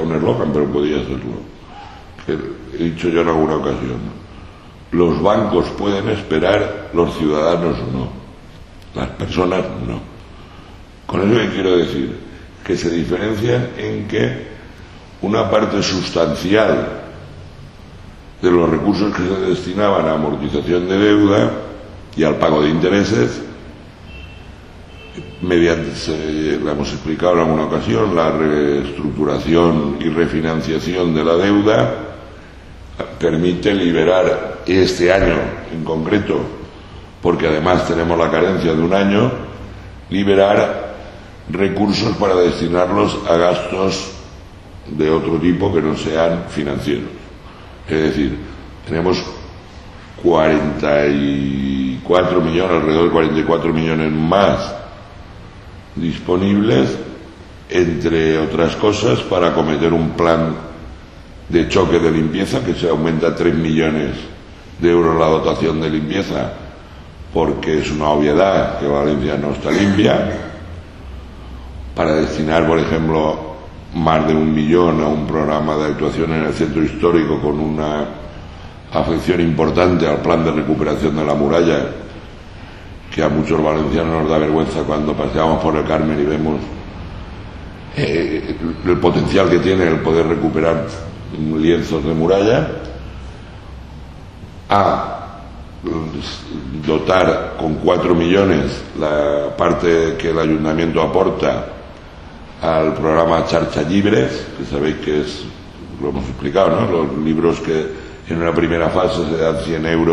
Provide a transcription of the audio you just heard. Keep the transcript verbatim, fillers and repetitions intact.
un eslogan, pero podía serlo. Que he dicho yo en alguna ocasión: los bancos pueden esperar, los ciudadanos no, las personas no. Con eso que quiero decir que se diferencian en que una parte sustancial de los recursos que se destinaban a amortización de deuda y al pago de intereses, mediante, se, lo hemos explicado en alguna ocasión, la reestructuración y refinanciación de la deuda permite liberar este año en concreto, porque además tenemos la carencia de un año, liberar recursos para destinarlos a gastos de otro tipo que no sean financieros. Es decir, tenemos cuarenta y cuatro millones, alrededor de cuarenta y cuatro millones más disponibles, entre otras cosas, para acometer un plan de choque de limpieza, que se aumenta a tres millones de euros la dotación de limpieza, porque es una obviedad que Valencia no está limpia, para destinar, por ejemplo, más de un millón a un programa de actuación en el centro histórico con una afección importante al plan de recuperación de la muralla, que a muchos valencianos nos da vergüenza cuando paseamos por el Carmen y vemos eh, el potencial que tiene el poder recuperar lienzos de muralla, a dotar con cuatro millones la parte que el ayuntamiento aporta al programa Charcha Llibres, que sabéis que es, lo hemos explicado, ¿no?, los libros que en una primera fase se dan cien euros